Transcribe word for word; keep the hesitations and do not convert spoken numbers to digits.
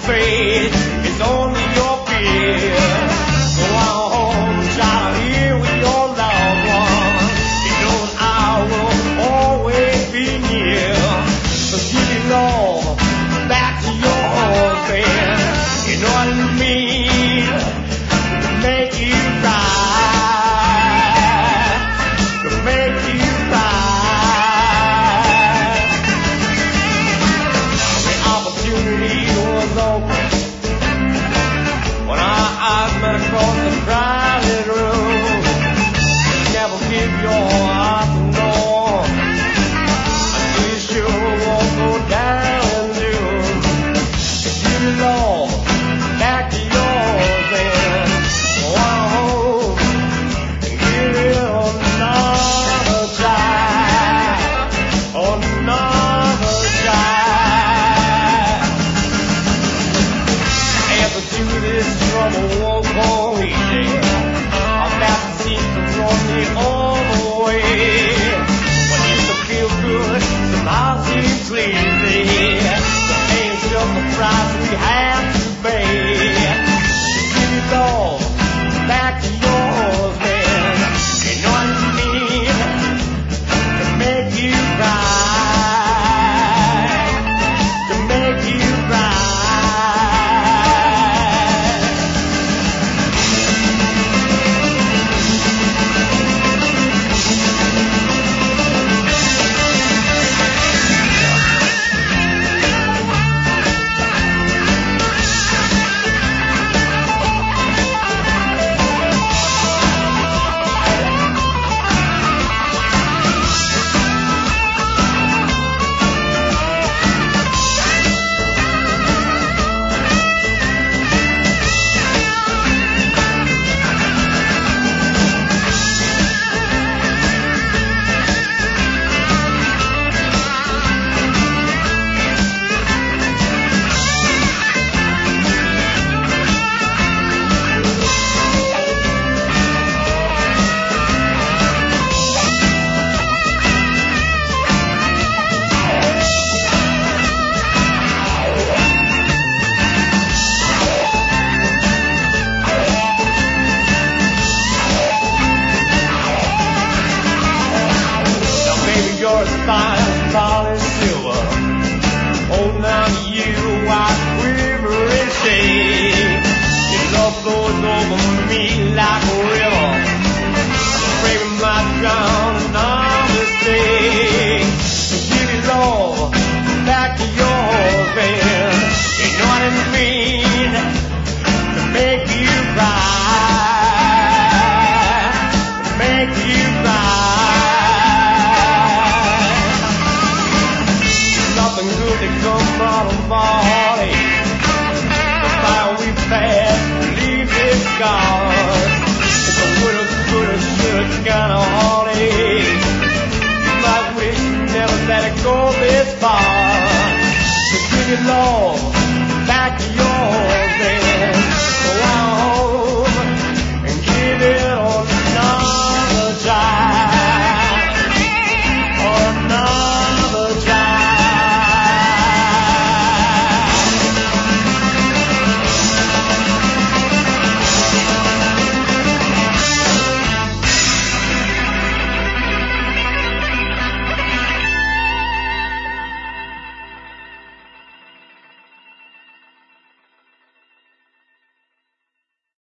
faith, it's only your fear. Go on home, child, here with your loved one. You know I will always be near. So give it all back to your husband. You know what I mean? To make you right, to make you right. The opportunity was open when our eyes met across the crowded room. Never give your heart to no one until you sure won't go down in doom. Give it all back to yours and go on home and give it another try, another try. Answer to this trouble won't go easy. Our back seems to run me all the way. What used to feel good somehow seems sleazy. The pain's just the price we have to pay. Give it all back to yours, man. You know what I mean? To make you right, to make you right. You're as fine as polished silver. Holding on to you, I quiver and shake. Your love flows over me like a river. I'm afraid we might drown in our mistake. So give it all back to your husband. You know what I mean? To make you right, to make you right. Nothing good to come out of our heartache. The fire we've had leave its scars. It's a woulda, coulda, shoulda kind of heartache. You might wish you never let it go this far. So give it all